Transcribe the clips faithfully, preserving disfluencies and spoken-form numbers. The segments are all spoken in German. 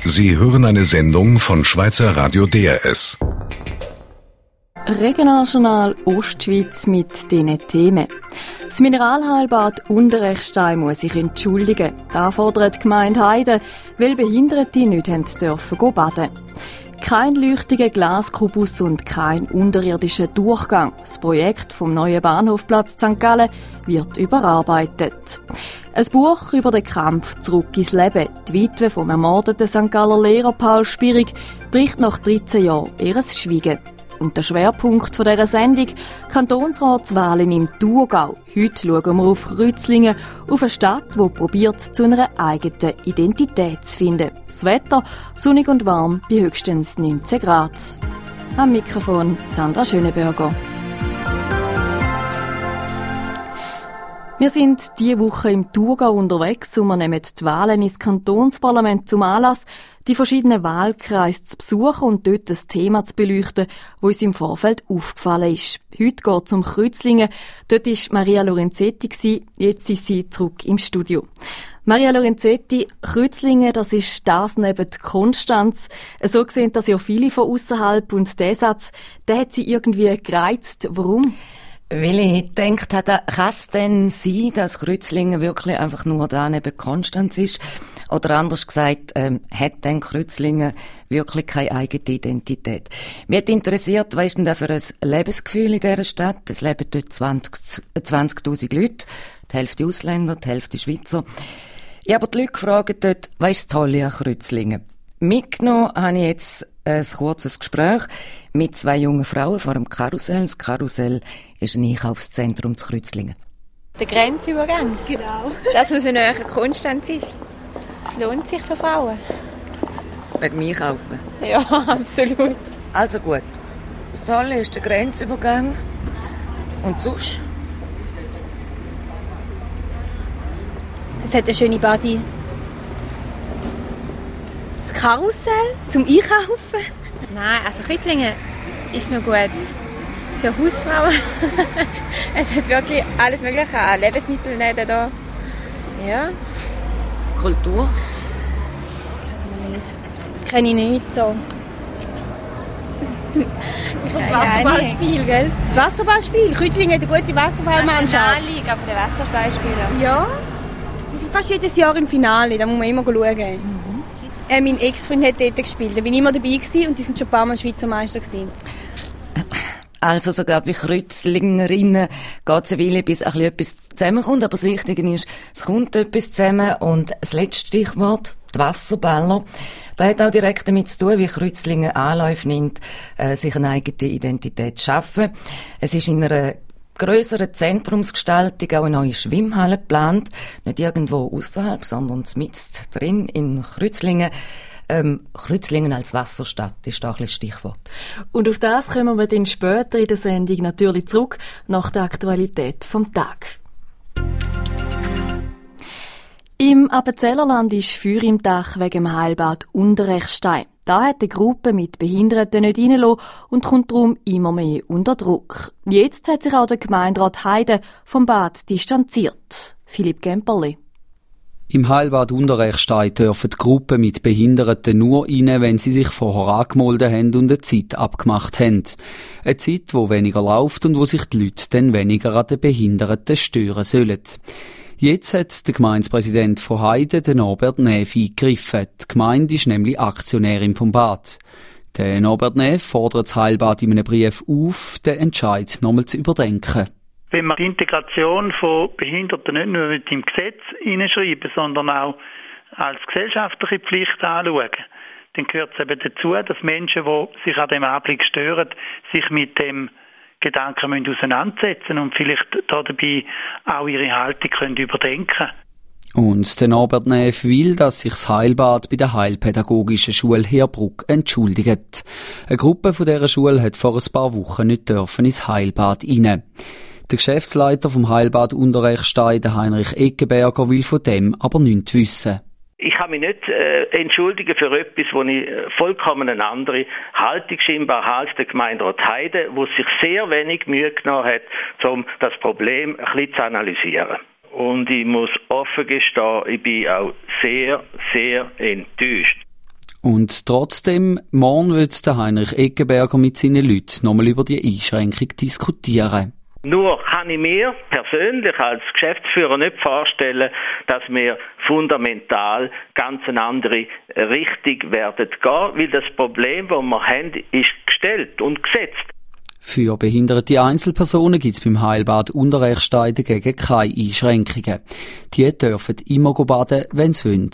Sie hören eine Sendung von Schweizer Radio D R S. Regionaljournal Ostschweiz mit diesen Themen. Das Mineralheilbad Unterechstein muss sich entschuldigen. Das fordert die Gemeinde Heide, weil Behinderte nicht haben dürfen baden. Kein leuchtiger Glaskubus und kein unterirdischer Durchgang. Das Projekt vom neuen Bahnhofplatz Sankt Gallen wird überarbeitet. Ein Buch über den Kampf zurück ins Leben. Die Witwe vom ermordeten Sankt Galler Lehrer Paul Spirig bricht nach dreizehn Jahren ihr Schweigen. Und der Schwerpunkt dieser Sendung, Kantonsratswahlen im Thurgau. Heute schauen wir auf Rützlingen, auf eine Stadt, die probiert, zu einer eigenen Identität zu finden. Das Wetter sonnig und warm bei höchstens neunzehn Grad. Am Mikrofon Sandra Schönenberger. Wir sind diese Woche im Thurgau unterwegs und wir nehmen die Wahlen ins Kantonsparlament zum Anlass, die verschiedenen Wahlkreise zu besuchen und dort das Thema zu beleuchten, das uns im Vorfeld aufgefallen ist. Heute geht es um Kreuzlingen. Dort war Maria Lorenzetti, jetzt ist sie zurück im Studio. Maria Lorenzetti, Kreuzlingen, das ist das neben Konstanz. So sehen das ja viele von ausserhalb und der Satz, der hat sie irgendwie gereizt. Warum? Weil ich gedacht habe, kann es denn sein, dass Kreuzlingen wirklich einfach nur da neben Konstanz ist? Oder anders gesagt, ähm, hat denn Kreuzlingen wirklich keine eigene Identität? Mich hat interessiert, was ist denn da für ein Lebensgefühl in dieser Stadt? Es leben dort zwanzigtausend Leute, die Hälfte Ausländer, die Hälfte Schweizer. Ich habe die Leute gefragt dort, was ist das Tolle an Kreuzlingen? Mitgenommen habe ich jetzt ein kurzes Gespräch mit zwei jungen Frauen vor dem Karussell. Das Karussell ist ein Einkaufszentrum zu Kreuzlingen. Der Grenzübergang. Genau. Das, was in näher Konstanz ist. Es lohnt sich für Frauen. Wegen mir kaufen? Ja, absolut. Also gut. Das Tolle ist der Grenzübergang. Und sonst? Es hat eine schöne Body. Das Karussell zum Einkaufen. Nein, also Kreuzlingen ist noch gut für Hausfrauen. Es hat wirklich alles Mögliche an Lebensmitteln da. Ja. Kultur? Kenne ich nicht so. So das Wasserballspiel, gell? Das Wasserballspiel. Kreuzlingen hat eine gute Wasserballmannschaft. Nationalliga, aber der Wasserballspieler. Ja. Die sind fast jedes Jahr im Finale, da muss man immer schauen. Mhm. Äh, mein Ex-Freund hat dort gespielt, da war ich immer dabei gewesen, und die sind schon ein paar Mal Schweizer Meister gewesen. Also sogar bei Kreuzlingerinnen geht es eine Weile, bis ein bisschen etwas zusammenkommt. Aber das Wichtige ist, es kommt etwas zusammen. Und das letzte Stichwort, die Wasserballer, das hat auch direkt damit zu tun, wie Kreuzlingen Anläufe nimmt, äh, sich eine eigene Identität zu schaffen. Es ist in einer grösseren Zentrumsgestaltung auch eine neue Schwimmhalle geplant. Nicht irgendwo außerhalb, sondern mitten drin in Kreuzlingen. Ähm, Kreuzlingen als Wasserstadt ist da ein bisschen Stichwort. Und auf das kommen wir dann später in der Sendung natürlich zurück, nach der Aktualität vom Tag. Im Appenzellerland ist Feuer im Dach wegen dem Heilbad Unterechstein. Da hat die Gruppe mit Behinderten nicht reingelassen und kommt darum immer mehr unter Druck. Jetzt hat sich auch der Gemeinderat Heide vom Bad distanziert. Philipp Gemperli. Im Heilbad Unterechstein dürfen die Gruppen mit Behinderten nur rein, wenn sie sich vorher angemeldet haben und eine Zeit abgemacht haben. Eine Zeit, die weniger läuft und wo sich die Leute dann weniger an den Behinderten stören sollen. Jetzt hat der Gemeindepräsident von Heide, der Norbert Neff, eingegriffen. Die Gemeinde ist nämlich Aktionärin vom Bad. Der Norbert Neff fordert das Heilbad in einem Brief auf, den Entscheid nochmal zu überdenken. Wenn wir die Integration von Behinderten nicht nur mit im Gesetz hineinschreiben, sondern auch als gesellschaftliche Pflicht anschauen, dann gehört es eben dazu, dass Menschen, die sich an dem Anblick stören, sich mit dem Gedanken müssen auseinandersetzen und vielleicht dabei auch ihre Haltung können überdenken. Und der Norbert Neff will, dass sich das Heilbad bei der Heilpädagogischen Schule Herbruck entschuldigt. Eine Gruppe von dieser Schule hat vor ein paar Wochen nicht dürfen ins Heilbad rein. Der Geschäftsleiter vom Heilbad Unterechstein, der Heinrich Eckenberger, will von dem aber nichts wissen. Ich kann mich nicht äh, entschuldigen für etwas, wo ich äh, vollkommen eine andere Haltung scheinbar habe als der Gemeinderat Heide, wo sich sehr wenig Mühe genommen hat, um das Problem ein bisschen zu analysieren. Und ich muss offen gestehen, ich bin auch sehr, sehr enttäuscht. Und trotzdem, morgen wird der Heinrich Eggenberger mit seinen Leuten nochmal über die Einschränkung diskutieren. Nur kann ich mir persönlich als Geschäftsführer nicht vorstellen, dass wir fundamental ganz eine andere Richtung werden gehen, weil das Problem, das wir haben, ist gestellt und gesetzt. Für behinderte Einzelpersonen gibt es beim Heilbad Unterrechstein dagegen keine Einschränkungen. Die dürfen immer baden, wenn sie wollen.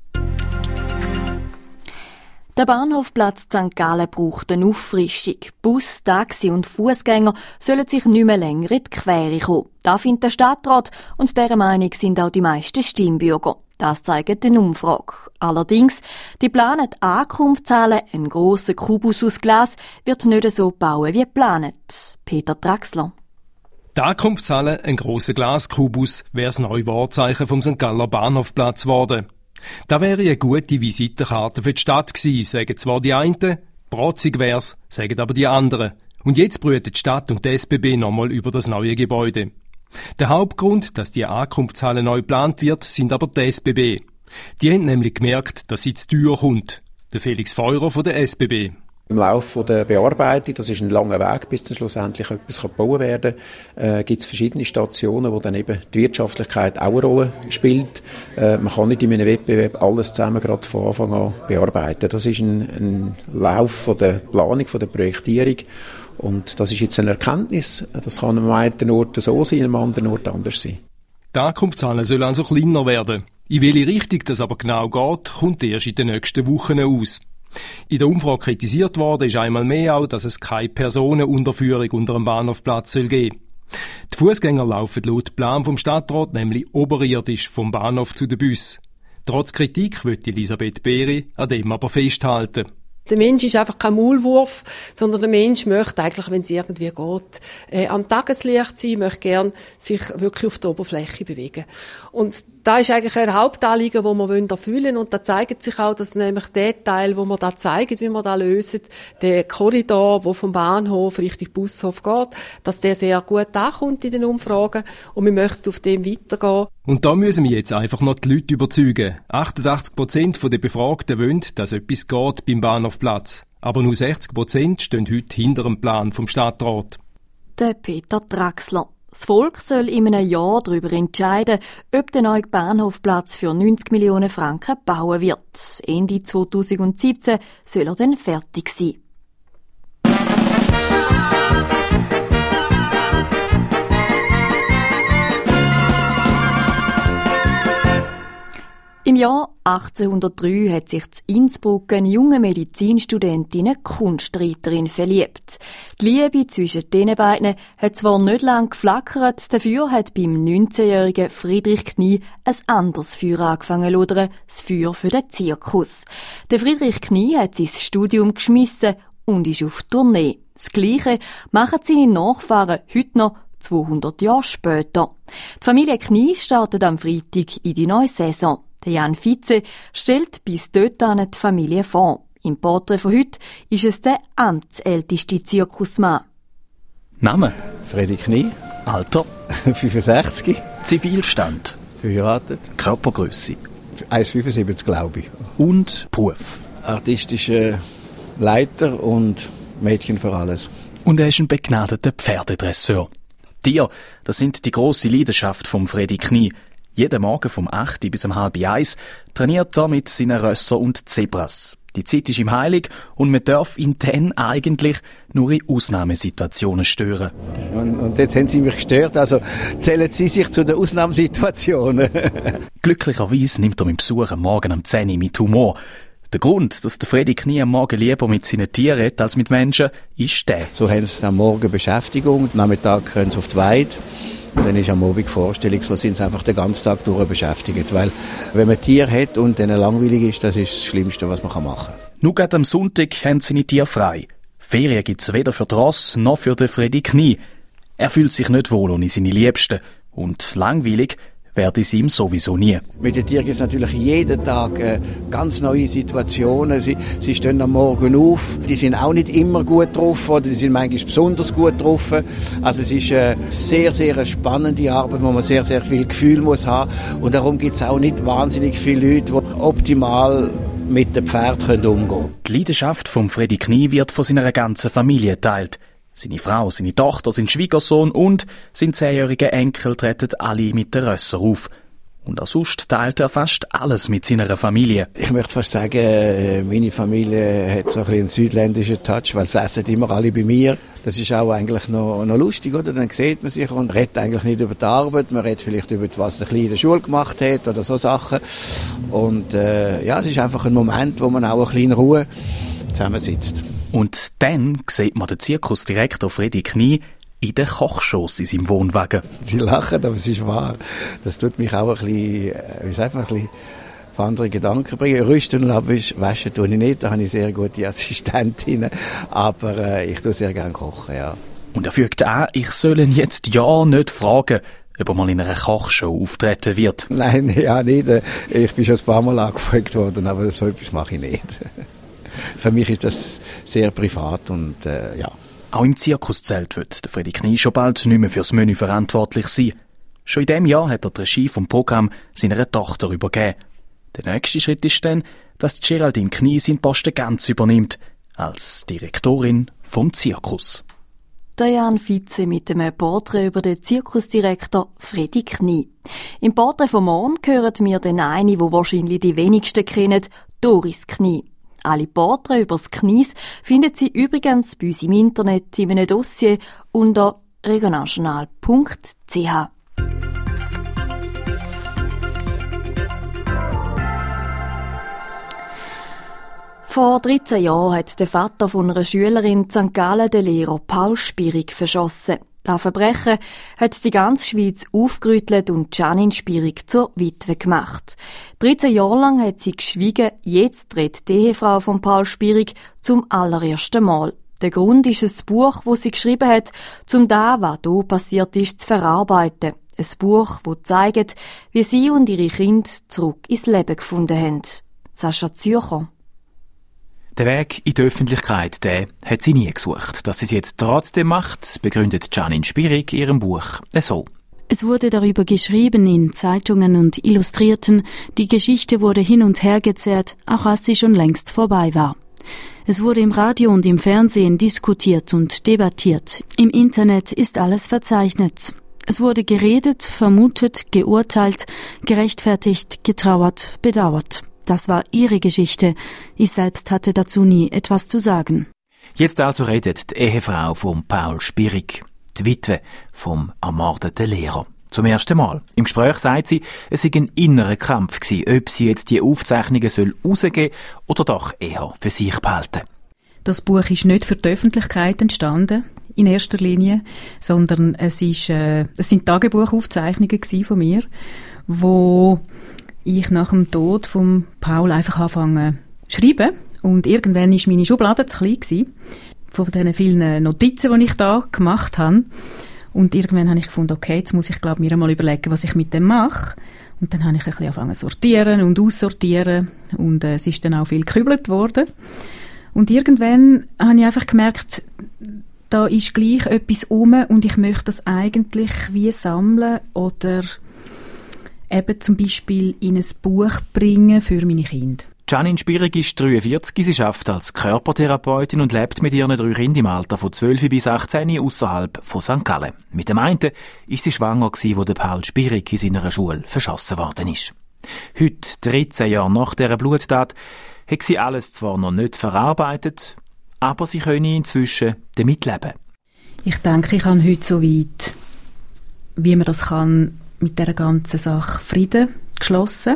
Der Bahnhofplatz Sankt Gallen braucht eine Auffrischung. Bus, Taxi und Fußgänger sollen sich nicht mehr länger in die Quere kommen. Das findet der Stadtrat und dieser Meinung sind auch die meisten Stimmbürger. Das zeigt eine Umfrage. Allerdings, die geplante Ankunftshalle, ein grosser Kubus aus Glas, wird nicht so bauen wie geplant. Peter Draxler. Die Ankunftshalle, ein grosser Glaskubus, wäre das neue Wahrzeichen vom Sankt Galler Bahnhofplatz geworden. Das wäre eine gute Visitenkarte für die Stadt gewesen, sagen zwar die einen, protzig wär's, sagen aber die anderen. Und jetzt brüten die Stadt und die S B B nochmal über das neue Gebäude. Der Hauptgrund, dass die Ankunftshalle neu geplant wird, sind aber die S B B. Die haben nämlich gemerkt, dass sie zu teuer kommt. Der Felix Feurer von der S B B. Im Laufe der Bearbeitung, das ist ein langer Weg, bis dann schlussendlich etwas gebaut werden kann, äh, gibt es verschiedene Stationen, wo dann eben die Wirtschaftlichkeit auch eine Rolle spielt. Äh, man kann nicht in einem Wettbewerb alles zusammen gerade von Anfang an bearbeiten. Das ist ein, ein Lauf von der Planung, von der Projektierung. Und das ist jetzt eine Erkenntnis. Das kann am einen Ort so sein, am anderen Ort anders sein. Die Ankunftshalle soll also kleiner werden. In welche Richtung das aber genau geht, kommt erst in den nächsten Wochen aus. In der Umfrage kritisiert worden ist einmal mehr auch, dass es keine Personenunterführung unter dem Bahnhofplatz soll geben. Die Fußgänger laufen laut Plan vom Stadtrat nämlich oberirdisch vom Bahnhof zu den Bus. Trotz Kritik will Elisabeth Beeri an dem aber festhalten. Der Mensch ist einfach kein Maulwurf, sondern der Mensch möchte eigentlich, wenn es irgendwie geht, äh, am Tageslicht sein, möchte gern sich wirklich auf der Oberfläche bewegen. Und da ist eigentlich ein Hauptanliegen, das wir erfüllen wollen. Und da zeigt sich auch, dass nämlich der Teil, wo wir da zeigen, wie wir da lösen, der Korridor, der vom Bahnhof Richtung Bushof geht, dass der sehr gut ankommt in den Umfragen. Und wir möchten auf dem weitergehen. Und da müssen wir jetzt einfach noch die Leute überzeugen. achtundachtzig Prozent der Befragten wollen, dass etwas geht beim Bahnhofplatz. Aber nur sechzig Prozent stehen heute hinter dem Plan vom Stadtrat. Der Peter Draxler. Das Volk soll in einem Jahr darüber entscheiden, ob der neue Bahnhofplatz für neunzig Millionen Franken bauen wird. Ende zweitausendsiebzehn soll er dann fertig sein. Im Jahr achtzehnhundertdrei hat sich in Innsbruck eine junge Medizinstudentin in eine Kunstreiterin verliebt. Die Liebe zwischen den beiden hat zwar nicht lange geflackert, dafür hat beim neunzehnjährigen Friedrich Knie ein anderes Feuer angefangen zu lodern, das Feuer für den Zirkus. Der Friedrich Knie hat sein Studium geschmissen und ist auf Tournee. Das Gleiche machen seine Nachfahren heute noch, zweihundert Jahre später. Die Familie Knie startet am Freitag in die neue Saison. Der Jan Fitze stellt bis dorthin die Familie vor. Im Porträt von heute ist es der amtsälteste Zirkusmann. Name? Freddy Knie. Alter? fünfundsechzig. Zivilstand? Verheiratet. Körpergröße? eins Komma fünfundsiebzig, glaube ich. Und Beruf? Artistischer Leiter und Mädchen für alles. Und er ist ein begnadeter Pferdedresseur. Tier, das sind die grosse Leidenschaft vom Freddy Knie. Jeden Morgen vom acht bis um halb eins trainiert er mit seinen Rössern und Zebras. Die Zeit ist ihm heilig und man darf ihn dann eigentlich nur in Ausnahmesituationen stören. Und, und jetzt haben Sie mich gestört, also zählen Sie sich zu den Ausnahmesituationen? Glücklicherweise nimmt er meinen Besuch am Morgen um zehn Uhr mit Humor. Der Grund, dass der Freddy Knie am Morgen lieber mit seinen Tieren redet als mit Menschen, ist der. So haben sie am Morgen Beschäftigung, am Nachmittag können sie auf die Weide. Und dann ist am Abend Vorstellung, so sind sie einfach den ganzen Tag durch beschäftigt. Weil, wenn man Tiere hat und denen langweilig ist, das ist das Schlimmste, was man machen kann. Nur gerade am Sonntag haben seine Tiere frei. Ferien gibt es weder für die Ross noch für den Freddy Knie. Er fühlt sich nicht wohl ohne seine Liebsten. Und langweilig werde es ihm sowieso nie. Mit den Tieren gibt es natürlich jeden Tag äh, ganz neue Situationen. Sie, sie stehen am Morgen auf, die sind auch nicht immer gut drauf, oder die sind manchmal besonders gut drauf. Also es ist eine sehr, sehr spannende Arbeit, wo man sehr, sehr viel Gefühl muss haben. Und darum gibt es auch nicht wahnsinnig viele Leute, die optimal mit dem Pferd umgehen können. Die Leidenschaft von Freddy Knie wird von seiner ganzen Familie geteilt. Seine Frau, seine Tochter, sein Schwiegersohn und sein zehnjähriger Enkel treten alle mit den Rösser auf. Und auch sonst teilt er fast alles mit seiner Familie. Ich möchte fast sagen, meine Familie hat so ein bisschen einen südländischen Touch, weil sie essen immer alle bei mir. Das ist auch eigentlich noch, noch lustig, oder? Dann sieht man sich und redet eigentlich nicht über die Arbeit. Man redet vielleicht über was der Kleine in der Schule gemacht hat oder so Sachen. Und äh, ja, es ist einfach ein Moment, wo man auch ein bisschen in Ruhe zusammensitzt. Und dann sieht man den Zirkusdirektor Freddy Knie in der Kochshows in seinem Wohnwagen. Sie lachen, aber es ist wahr. Das tut mich auch ein bisschen, wie sagt man, ein bisschen auf andere Gedanken bringen. Rüsten und abwaschen tue ich nicht, da habe ich sehr gute Assistentinnen, aber äh, ich tue sehr gerne kochen, ja. Und er fügt an, ich soll ihn jetzt ja nicht fragen, ob er mal in einer Kochshow auftreten wird. Nein, ja nicht. Ich bin schon ein paar Mal angefragt worden, aber so etwas mache ich nicht. Für mich ist das sehr privat und äh, ja. Auch im Zirkuszelt wird der Freddy Knie schon bald nicht mehr fürs Menü verantwortlich sein. Schon in diesem Jahr hat er die Regie vom Programm seiner Tochter übergeben. Der nächste Schritt ist dann, dass Geraldine Knie seinen Posten ganz übernimmt, als Direktorin vom Zirkus. Der Jan Fitze mit einem Porträt über den Zirkusdirektor Freddy Knie. Im Porträt von morgen hören wir den einen, die wahrscheinlich die wenigsten kennen, Doris Knie. Alle Porträts über das Knies finden Sie übrigens bei uns im Internet in einem Dossier unter regionaljournal punkt c h. Vor dreizehn Jahren hat der Vater von einer Schülerin in Sankt Gallen den Lehrer Paul Spirig verschossen. Das Verbrechen hat die ganze Schweiz aufgerüttelt und Janine Spirig zur Witwe gemacht. dreizehn Jahre lang hat sie geschwiegen, jetzt tritt die Ehefrau von Paul Spirig zum allerersten Mal. Der Grund ist ein Buch, das sie geschrieben hat, um das, was hier passiert ist, zu verarbeiten. Ein Buch, das zeigt, wie sie und ihre Kinder zurück ins Leben gefunden haben. Sascha Zürcher. Der Weg in die Öffentlichkeit, den hat sie nie gesucht. Dass sie es jetzt trotzdem macht, begründet Janine Spirig in ihrem Buch so. Es wurde darüber geschrieben in Zeitungen und Illustrierten. Die Geschichte wurde hin und her gezerrt, auch als sie schon längst vorbei war. Es wurde im Radio und im Fernsehen diskutiert und debattiert. Im Internet ist alles verzeichnet. Es wurde geredet, vermutet, geurteilt, gerechtfertigt, getrauert, bedauert. Das war ihre Geschichte. Ich selbst hatte dazu nie etwas zu sagen. Jetzt also redet die Ehefrau von Paul Spirig, die Witwe vom ermordeten Lehrer. Zum ersten Mal. Im Gespräch sagt sie, es sei ein innerer Kampf gewesen, ob sie jetzt die Aufzeichnungen soll rausgeben oder doch eher für sich behalten. Das Buch ist nicht für die Öffentlichkeit entstanden, in erster Linie, sondern es, ist, äh, es sind Tagebuchaufzeichnungen von mir, wo ich nach dem Tod von Paul einfach anfangen zu schreiben. Und irgendwann war meine Schublade zu klein gewesen, von diesen vielen Notizen, die ich da gemacht habe. Und irgendwann habe ich gefunden, okay, jetzt muss ich, glaube mir einmal überlegen, was ich mit dem mache. Und dann habe ich ein bisschen angefangen zu sortieren und aussortieren. Und äh, es ist dann auch viel gekübelt worden. Und irgendwann habe ich einfach gemerkt, da ist gleich etwas rum und ich möchte das eigentlich wie sammeln oder eben zum Beispiel in ein Buch bringen für meine Kinder. Janine Spirig ist dreiundvierzig, sie arbeitet als Körpertherapeutin und lebt mit ihren drei Kindern im Alter von zwölf bis achtzehn ausserhalb von Sankt Gallen. Mit dem einen ist sie schwanger gewesen, wo der Paul Spirig in seiner Schule verschossen worden ist. Heute, dreizehn Jahre nach dieser Bluttat, hat sie alles zwar noch nicht verarbeitet, aber sie könne inzwischen damit leben. Ich denke, ich habe heute so weit, wie man das kann, mit dieser ganzen Sache Frieden geschlossen.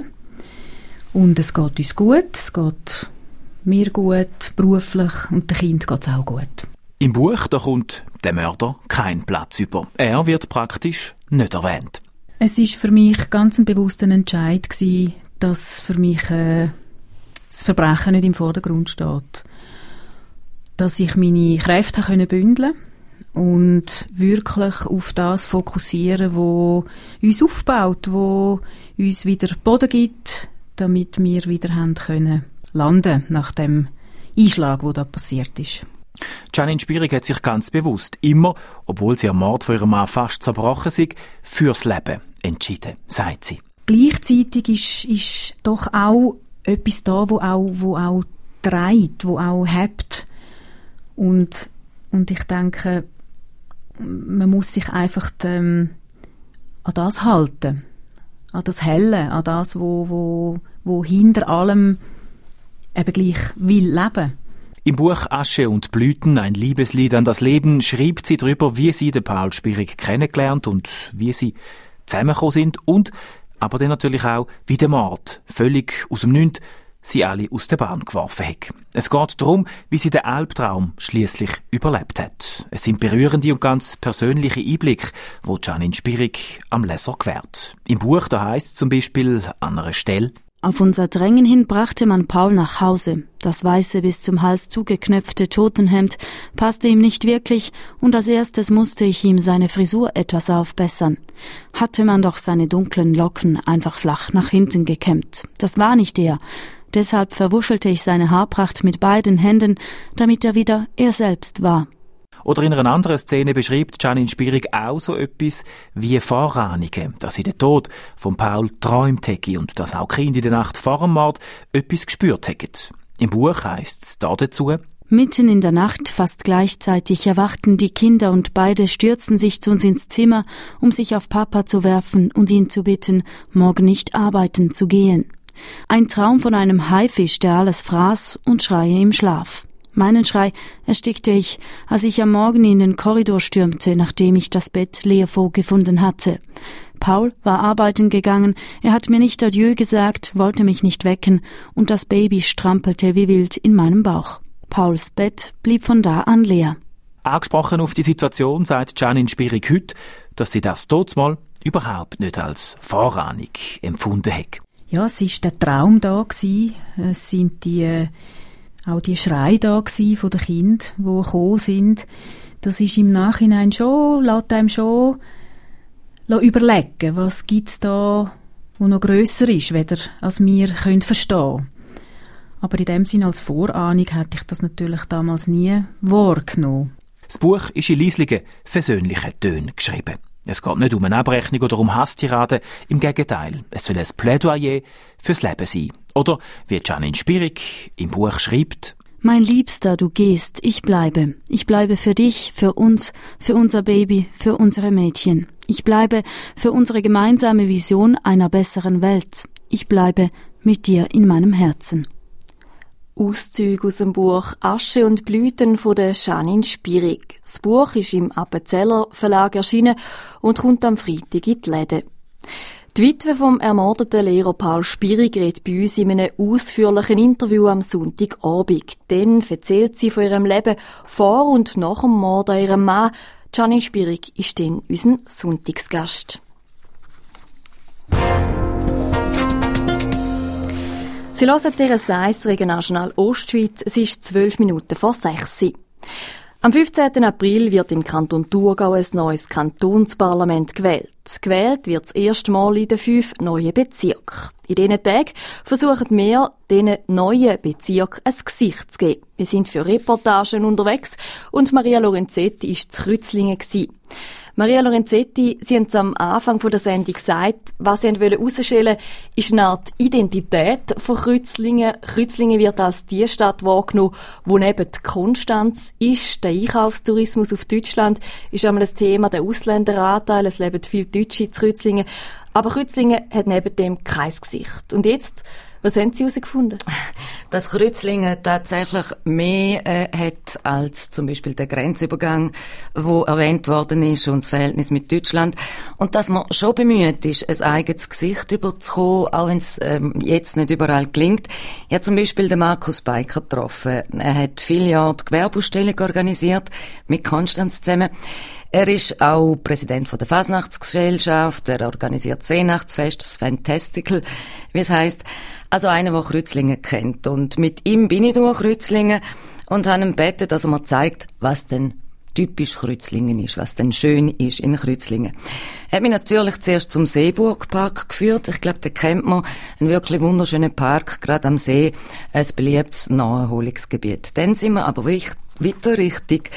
Und es geht uns gut, es geht mir gut, beruflich, und dem Kind geht es auch gut. Im Buch da kommt der Mörder keinen Platz über. Er wird praktisch nicht erwähnt. Es war für mich ganz ein bewusster Entscheid gewesen, dass für mich äh, das Verbrechen nicht im Vordergrund steht. Dass ich meine Kräfte können bündeln und wirklich auf das fokussieren, was uns aufbaut, was uns wieder Boden gibt, damit wir wieder haben können landen nach dem Einschlag, der da passiert ist. Janine Spirig hat sich ganz bewusst immer, obwohl sie am Mord von ihrem Mann fast zerbrochen ist, fürs Leben entschieden, sagt sie. Gleichzeitig ist, ist doch auch etwas da, wo auch, wo auch trägt, wo auch hebt. Und, und ich denke, man muss sich einfach ähm, an das halten, an das Helle, an das, wo, wo, wo hinter allem eben gleich will leben. Im Buch Asche und Blüten, ein Liebeslied an das Leben, schreibt sie darüber, wie sie den Paul Spirig kennengelernt und wie sie zusammengekommen sind und aber dann natürlich auch, wie der Mord völlig aus dem Nichts sie alle aus der Bahn geworfen hat. Es geht darum, wie sie den Albtraum schliesslich überlebt hat. Es sind berührende und ganz persönliche Einblicke, wo Janine Spirig am Leser gewährt. Im Buch da heisst zum Beispiel an einer Stelle: Auf unser Drängen hin brachte man Paul nach Hause. Das weiße, bis zum Hals zugeknöpfte Totenhemd passte ihm nicht wirklich und als erstes musste ich ihm seine Frisur etwas aufbessern. Hatte man doch seine dunklen Locken einfach flach nach hinten gekämmt. Das war nicht er. Deshalb verwuschelte ich seine Haarpracht mit beiden Händen, damit er wieder er selbst war. Oder in einer anderen Szene beschreibt Janine Spirig auch so etwas wie Vorahnungen, dass sie den Tod von Paul träumt hätte und dass auch Kinder in der Nacht vor dem Mord etwas gespürt hätten. Im Buch heisst es da dazu: Mitten in der Nacht, fast gleichzeitig, erwachten die Kinder und beide stürzten sich zu uns ins Zimmer, um sich auf Papa zu werfen und ihn zu bitten, morgen nicht arbeiten zu gehen. Ein Traum von einem Haifisch, der alles fraß und schreie im Schlaf. Meinen Schrei erstickte ich, als ich am Morgen in den Korridor stürmte, nachdem ich das Bett leer vorgefunden hatte. Paul war arbeiten gegangen, er hat mir nicht Adieu gesagt, wollte mich nicht wecken und das Baby strampelte wie wild in meinem Bauch. Pauls Bett blieb von da an leer. Angesprochen auf die Situation sagt Janine Spirig heute, dass sie das damals überhaupt nicht als Vorahnung empfunden hat. Ja, es war der Traum da gewesen. Es sind die auch die Schreie da gsi von den Kindern, die gekommen sind. Das ist im Nachhinein schon, lässt einem schon überlegen, was gibt's da, wo noch grösser ist, weder als wir können verstehen. Aber in dem Sinn als Vorahnung hätte ich das natürlich damals nie wahrgenommen. Das Buch ist in leislichen, versöhnlichen Tönen geschrieben. Es geht nicht um eine Abrechnung oder um Hasstiraden, im Gegenteil, es soll ein Plädoyer fürs Leben sein. Oder, wie Janine Spirig im Buch schreibt: Mein Liebster, du gehst, ich bleibe. Ich bleibe für dich, für uns, für unser Baby, für unsere Mädchen. Ich bleibe für unsere gemeinsame Vision einer besseren Welt. Ich bleibe mit dir in meinem Herzen. Auszüge aus dem Buch Asche und Blüten von der Janine Spirig. Das Buch ist im Appenzeller Verlag erschienen und kommt am Freitag in die Läden. Die Witwe vom ermordeten Lehrer Paul Spirig redet bei uns in einem ausführlichen Interview am Sonntagabend. Dann erzählt sie von ihrem Leben vor und nach dem Mord an ihrem Mann. Janine Spirig ist dann unser Sonntagsgast. Sie hören T S eins Regionaljournal Ostschweiz. Es ist zwölf Minuten vor sechs. Am fünfzehnten April wird im Kanton Thurgau ein neues Kantonsparlament gewählt. Gewählt wird das erste Mal in den fünf neuen Bezirken. In diesen Tagen versuchen wir, diesen neuen Bezirken ein Gesicht zu geben. Wir sind für Reportagen unterwegs und Maria Lorenzetti war zu Krützlingen. Maria Lorenzetti, Sie haben es am Anfang der Sendung gesagt, was Sie herausstellen wollten, ist eine Art Identität von Krützlingen. Krützlingen wird als die Stadt wahrgenommen, wo neben die Konstanz ist. Der Einkaufstourismus auf Deutschland ist einmal ein Thema, der Ausländeranteil, es leben viele Deutsche in Krützlingen. Aber Krützlingen hat neben dem kein Gesicht. Und jetzt, was haben Sie herausgefunden? Dass Krützlingen tatsächlich mehr äh, hat als zum Beispiel der Grenzübergang, wo erwähnt worden ist, und das Verhältnis mit Deutschland. Und dass man schon bemüht ist, ein eigenes Gesicht überzukommen, auch wenn es ähm, jetzt nicht überall gelingt. Ich habe zum Beispiel den Markus Beiker getroffen. Er hat viele Jahre die Gewerbeausstellung organisiert, mit Konstanz zusammen. Er ist auch Präsident von der Fasnachtsgesellschaft, er organisiert das Seenachtsfest, das Fantastical, wie es heisst. Also einer, der Krützlingen kennt. Und mit ihm bin ich durch Krützlingen und habe ihm gebeten, dass er mir zeigt, was denn typisch Krützlingen ist, was denn schön ist in Krützlingen. Er hat mich natürlich zuerst zum Seeburgpark geführt. Ich glaube, den kennt man. Ein wirklich wunderschöner Park, gerade am See. Ein beliebtes Naherholungsgebiet. Dann sind wir aber weiter Richtung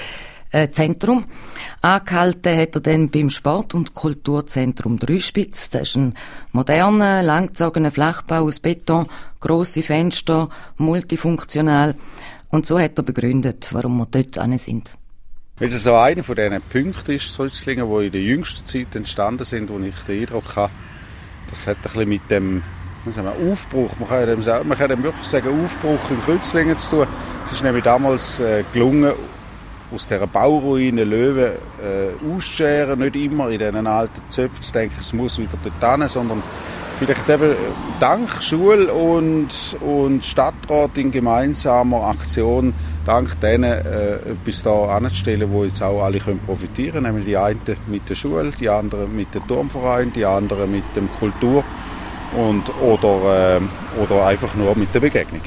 äh, Zentrum. Angehalten hat er dann beim Sport- und Kulturzentrum Dreispitz. Das ist ein moderner, langgezogener Flachbau aus Beton, grosse Fenster, multifunktional. Und so hat er begründet, warum wir dort hin sind. Weil es so einer von diesen Punkten ist, Rützlingen, die in der jüngsten Zeit entstanden sind, wo ich den Eindruck habe, das hat ein bisschen mit dem Aufbruch, man kann, dem, man kann dem wirklich sagen, Aufbruch in Rützlingen zu tun. Es ist nämlich damals äh, gelungen, aus dieser Bauruine Löwen äh, auszuscheren, nicht immer in diesen alten Zöpfen zu denken, es muss wieder dort hin, sondern vielleicht eben dank Schule und, und Stadtrat in gemeinsamer Aktion, dank denen äh, etwas da anzustellen, wo jetzt auch alle können profitieren können, nämlich die einen mit der Schule, die anderen mit dem Turmverein, die anderen mit dem Kultur und, oder, äh, oder einfach nur mit der Begegnung.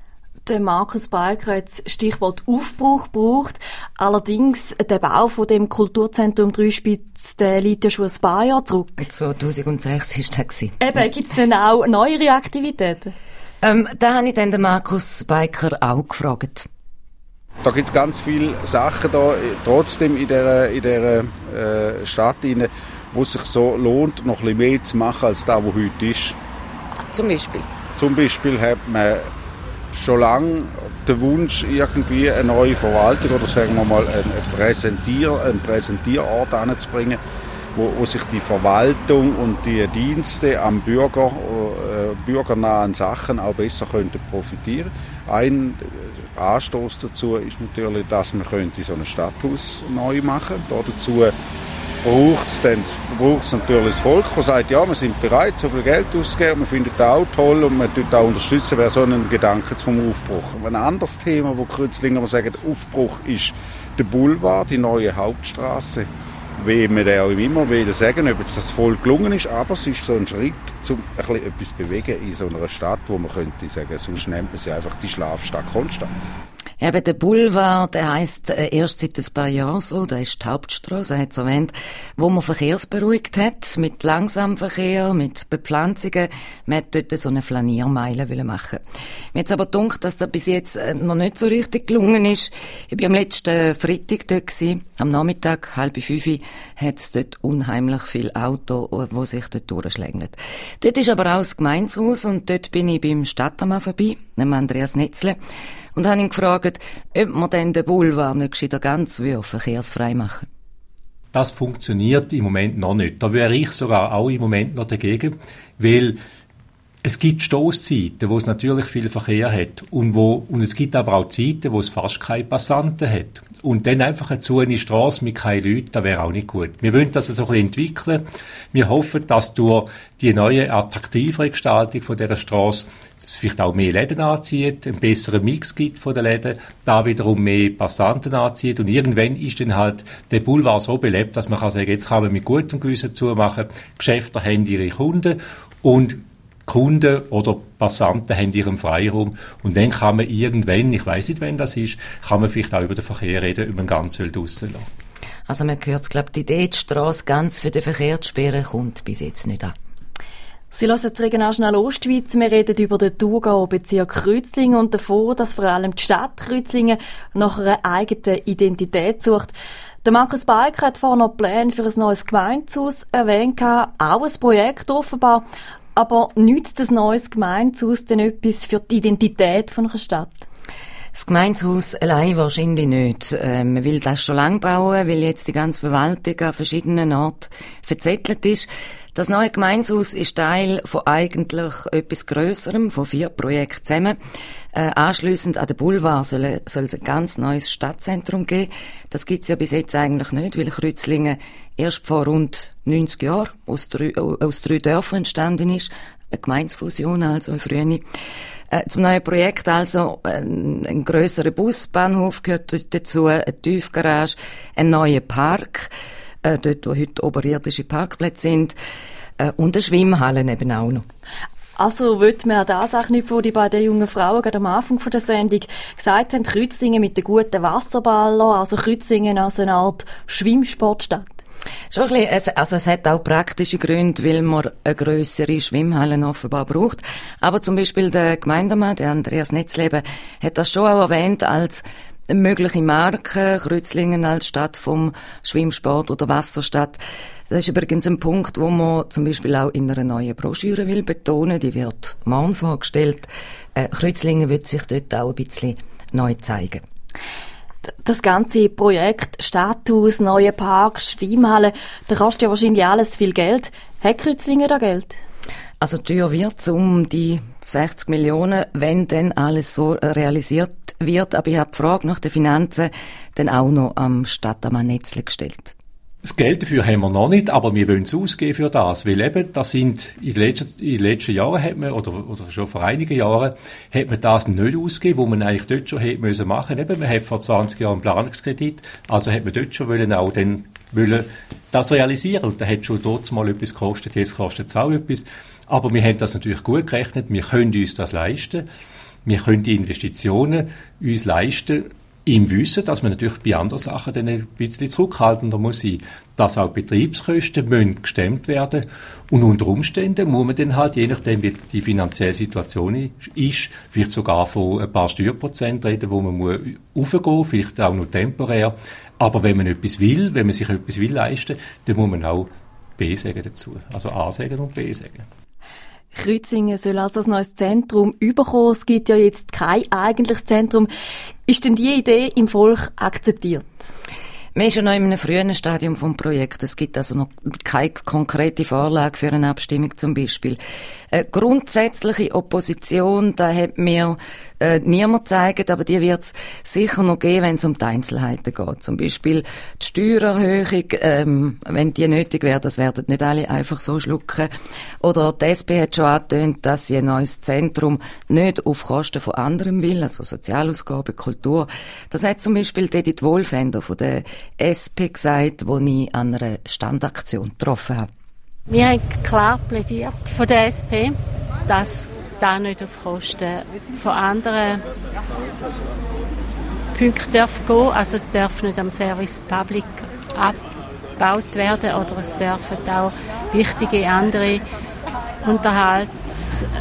Der Markus Balker hat das Stichwort Aufbruch gebraucht. Allerdings, der Bau von dem Kulturzentrum Dreispitz, der liegt ja schon ein paar Jahre zurück. zweitausendsechs war das. Eben, gibt es denn auch neuere Aktivitäten? Ähm, da habe ich dann den Markus Balker auch gefragt. Da gibt es ganz viele Sachen da, trotzdem in dieser, in dieser äh, Stadt, rein, wo es sich so lohnt, noch ein bisschen mehr zu machen, als das, was heute ist. Zum Beispiel? Zum Beispiel hat man schon lange den Wunsch, irgendwie eine neue Verwaltung oder sagen wir mal einen, Präsentier, einen Präsentierort anzubringen, wo, wo sich die Verwaltung und die Dienste am Bürger, äh, bürgernahen Sachen auch besser könnten profitieren. Ein Anstoß dazu ist natürlich, dass man könnte so ein Stadthaus neu machen könnte. Dazu braucht es dann, braucht's natürlich das Volk, das sagt, ja, wir sind bereit, so viel Geld auszugeben, wir finden das auch toll und wir tut auch unterstützen, wäre so ein Gedanke vom Aufbruch. Ein anderes Thema, wo Kreuzlinger sagen, Aufbruch ist der Boulevard, die neue Hauptstraße. Wie wir da auch immer wieder sagen, ob jetzt das voll gelungen ist, aber es ist so ein Schritt, um ein bisschen etwas zu bewegen in so einer Stadt, wo man könnte sagen, sonst nennt man sie einfach die Schlafstadt Konstanz. Eben der Boulevard, der heisst äh, erst seit ein paar Jahren so, das ist die Hauptstrasse, er hat es erwähnt, wo man verkehrsberuhigt hat, mit Langsamverkehr, mit Bepflanzungen. Man hat dort so eine Flaniermeile wollen machen. Mir hat's aber gedacht, dass das bis jetzt äh, noch nicht so richtig gelungen ist. Ich war am letzten Freitag dort gewesen, am Nachmittag, halb fünf, hat es dort unheimlich viele Autos, die sich dort durchschlägen. Dort ist aber auch das Gemeindehaus und dort bin ich beim Stadtamt vorbei, dem Andreas Netzle, und habe ihn gefragt, ob man denn den Boulevard nicht gescheiter ganz verkehrsfrei machen. Das funktioniert im Moment noch nicht. Da wäre ich sogar auch im Moment noch dagegen, weil es gibt Stosszeiten, wo es natürlich viel Verkehr hat und, wo, und es gibt aber auch Zeiten, wo es fast keine Passanten hat. Und dann einfach eine zu eine Strasse mit keinen Leuten, das wäre auch nicht gut. Wir wollen das so ein bisschen entwickeln. Wir hoffen, dass durch die neue, attraktivere Gestaltung von dieser Strasse es vielleicht auch mehr Läden anzieht, einen besseren Mix gibt von den Läden, da wiederum mehr Passanten anzieht und irgendwann ist dann halt der Boulevard so belebt, dass man kann sagen, jetzt kann man mit gutem Gewissen zumachen, Geschäfte haben ihre Kunden und Kunden oder Passanten haben ihren Freiraum und dann kann man irgendwann, ich weiss nicht, wann das ist, kann man vielleicht auch über den Verkehr reden, über den ganzen draussen lassen. Also man hört, glaube die Idee, die Strasse ganz für den Verkehr zu sperren, kommt bis jetzt nicht an. Sie hören die Regionaljournal Ostschweiz. Wir reden über den Thurgau-Bezirk Kreuzlingen und davon, dass vor allem die Stadt Kreuzlingen nach einer eigenen Identität sucht. Der Markus Balker hat vorhin noch Pläne für ein neues Gemeindehaus erwähnt, auch ein Projekt offenbar. Aber nützt das neues Gemeindehaus denn etwas für die Identität von einer Stadt? Das Gemeindehaus allein wahrscheinlich nicht. Äh, man will das schon lange bauen, weil jetzt die ganze Verwaltung an verschiedenen Orten verzettelt ist. Das neue Gemeindehaus ist Teil von eigentlich etwas Grösserem, von vier Projekten zusammen. Äh, anschliessend an den Boulevard soll, soll es ein ganz neues Stadtzentrum geben. Das gibt's ja bis jetzt eigentlich nicht, weil Kreuzlingen erst vor rund neunzig Jahren aus drei, aus drei Dörfern entstanden ist. Eine Gemeindefusion, also eine frühe. Äh, zum neuen Projekt also ein, ein grösserer Busbahnhof gehört dazu, eine Tiefgarage, ein neuer Park, äh, dort wo heute oberirdische Parkplätze sind, äh, und eine Schwimmhalle eben auch noch. Also wollte man das auch nicht, wo die beiden jungen Frauen gerade am Anfang von der Sendung gesagt haben, Kreuzlingen mit den guten Wasserballern, also Kreuzlingen als eine Art Schwimmsportstadt. Schon ein bisschen, also es hat auch praktische Gründe, weil man eine grössere Schwimmhalle offenbar braucht. Aber zum Beispiel der Gemeindemann, der Andreas Netzleben, hat das schon auch erwähnt als mögliche Marken, Kreuzlingen als Stadt vom Schwimmsport oder Wasserstadt. Das ist übrigens ein Punkt, wo man zum Beispiel auch in einer neuen Broschüre will betonen. Die wird morgen vorgestellt. Äh, Kreuzlingen wird sich dort auch ein bisschen neu zeigen. Das ganze Projekt Stadthaus, neue Parks, Schwimmhallen, da kostet ja wahrscheinlich alles viel Geld. Hat Kreuzlingen da Geld? Also teuer wird es um die sechzig Millionen, wenn dann alles so realisiert wird. Aber ich habe die Frage nach den Finanzen dann auch noch am Stadtamt Netzle gestellt. Das Geld dafür haben wir noch nicht, aber wir wollen es ausgeben für das. Weil eben, das sind, in den letzten, in den letzten Jahren hat man, oder, oder schon vor einigen Jahren, hat man das nicht ausgegeben, wo man eigentlich dort schon hätte müssen machen. Eben, man hat vor zwanzig Jahren einen Planungskredit, also hat man dort schon wollen auch dann wollen das realisieren. Und da hat schon dort mal etwas gekostet, jetzt kostet es auch etwas. Aber wir haben das natürlich gut gerechnet, wir können uns das leisten. Wir können die Investitionen uns leisten, im Wissen, dass man natürlich bei anderen Sachen dann ein bisschen zurückhaltender muss sein. Dass auch Betriebskosten müssen gestemmt werden. Und unter Umständen muss man dann halt, je nachdem wie die finanzielle Situation ist, vielleicht sogar von ein paar Steuerprozent reden, wo man muss raufgehen, vielleicht auch nur temporär. Aber wenn man etwas will, wenn man sich etwas will leisten, dann muss man auch B sagen dazu. Also A sagen und B sagen. Kreuzlingen soll also ein neues Zentrum überkommen. Es gibt ja jetzt kein eigentliches Zentrum. Ist denn die Idee im Volk akzeptiert? Wir sind schon noch in einem frühen Stadium vom Projekt. Es gibt also noch keine konkrete Vorlage für eine Abstimmung zum Beispiel. Eine grundsätzliche Opposition, da hat mir äh, niemand gezeigt, aber die wird es sicher noch geben, wenn es um die Einzelheiten geht. Zum Beispiel die Steuererhöhung, ähm, wenn die nötig wäre, das werden nicht alle einfach so schlucken. Oder die S P hat schon angetönt, dass sie ein neues Zentrum nicht auf Kosten von anderem will, also Sozialausgaben, Kultur. Das hat zum Beispiel Edith Wohlfender von der S P gesagt, wo ich an einer Standaktion getroffen habe. Wir haben klar plädiert von der S P, dass das nicht auf Kosten von anderen Punkten darf gehen. Also es darf nicht am Service Public abgebaut werden oder es dürfen auch wichtige andere Unterhaltsposten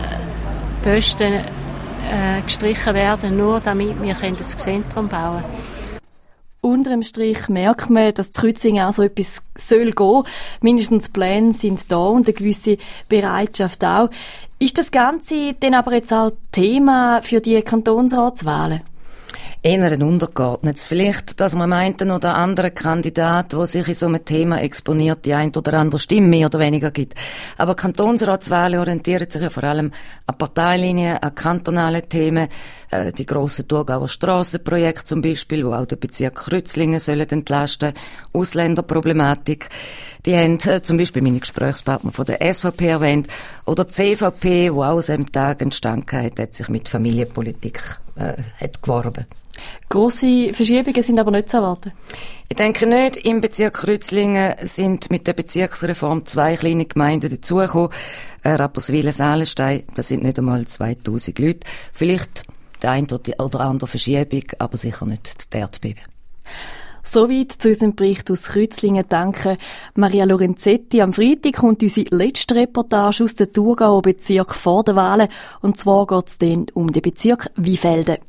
äh, gestrichen werden, nur damit wir das Zentrum bauen können. Unter dem Strich merkt man, dass in Kreuzlingen auch so etwas soll gehen. Mindestens die Pläne sind da und eine gewisse Bereitschaft auch. Ist das Ganze denn aber jetzt auch Thema für die Kantonsratswahlen? Eher ein untergeordnetes. Vielleicht, dass man meint, einen oder anderen Kandidat, der sich in so einem Thema exponiert, die ein oder andere Stimme mehr oder weniger gibt. Aber Kantonsratswahlen orientieren sich ja vor allem an Parteilinien, an kantonalen Themen, äh, die grossen Thurgauer Strassenprojekte zum Beispiel, wo auch der Bezirk Kreuzlingen sollen entlasten, Ausländerproblematik. Die haben äh, zum Beispiel meine Gesprächspartner von der S V P erwähnt, oder die C V P, wo auch aus einem Tag entstanden hat, hat sich mit Familienpolitik äh, hat geworben. Grosse Verschiebungen sind aber nicht zu erwarten. Ich denke nicht. Im Bezirk Kreuzlingen sind mit der Bezirksreform zwei kleine Gemeinden dazugekommen. Äh, Rapperswil-Salenstein, das sind nicht einmal zweitausend Leute. Vielleicht die eine oder andere Verschiebung, aber sicher nicht die Erdbeben. Soweit zu unserem Bericht aus Kreuzlingen. Danke Maria Lorenzetti. Am Freitag kommt unsere letzte Reportage aus dem Thurgauer Bezirk vor der Wahlen. Und zwar geht es dann um den Bezirk Wiefelden.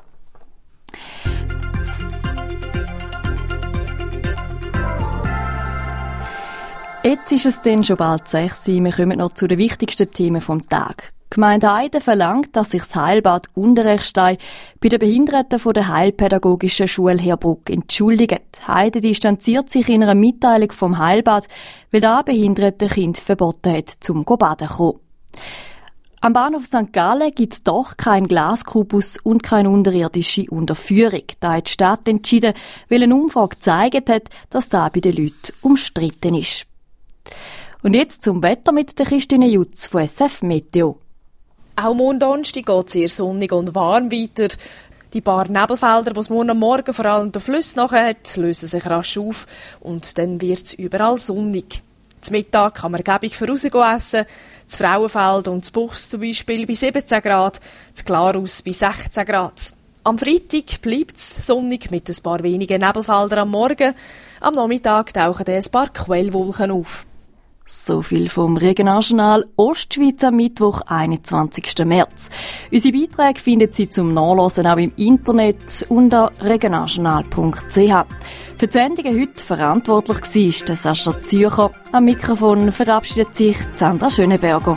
Jetzt ist es dann schon bald sechs Uhr. Wir kommen noch zu den wichtigsten Themen vom Tag. Die Gemeinde Heide verlangt, dass sich das Heilbad Unterrechstein bei den Behinderten von der Heilpädagogischen Schule Heerbrugg entschuldigt. Heide distanziert sich in einer Mitteilung vom Heilbad, weil da behinderten Kind verboten hat, zum baden zu kommen. Am Bahnhof Sankt Gallen gibt es doch keinen Glaskubus und keine unterirdische Unterführung. Da hat die Stadt entschieden, weil eine Umfrage gezeigt hat, dass das bei den Leuten umstritten ist. Und jetzt zum Wetter mit der Christine Jutz von S F Meteo. Auch morgen Donnerstag geht es sehr sonnig und warm weiter. Die paar Nebelfelder, die es morgen am Morgen vor allem der Fluss nachher hat, lösen sich rasch auf und dann wird es überall sonnig. Zum Mittag kann man ergiebig für rausgehen essen. Das Frauenfeld und das Buchs zum Beispiel bei siebzehn Grad, das Glarus bei sechzehn Grad. Am Freitag bleibt es sonnig mit ein paar wenigen Nebelfeldern am Morgen. Am Nachmittag tauchen ein paar Quellwolken auf. So viel vom Regionaljournal Ostschweiz am Mittwoch, einundzwanzigsten März. Unsere Beiträge finden Sie zum Nachlesen auch im Internet unter regionaljournal punkt c h. Für die Sendungen heute verantwortlich war der Sascha Zürcher. Am Mikrofon verabschiedet sich Sandra Schöneberger.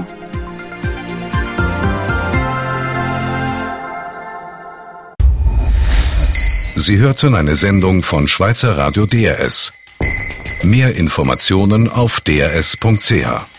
Sie hörten eine Sendung von Schweizer Radio D R S. Mehr Informationen auf d r s punkt c h.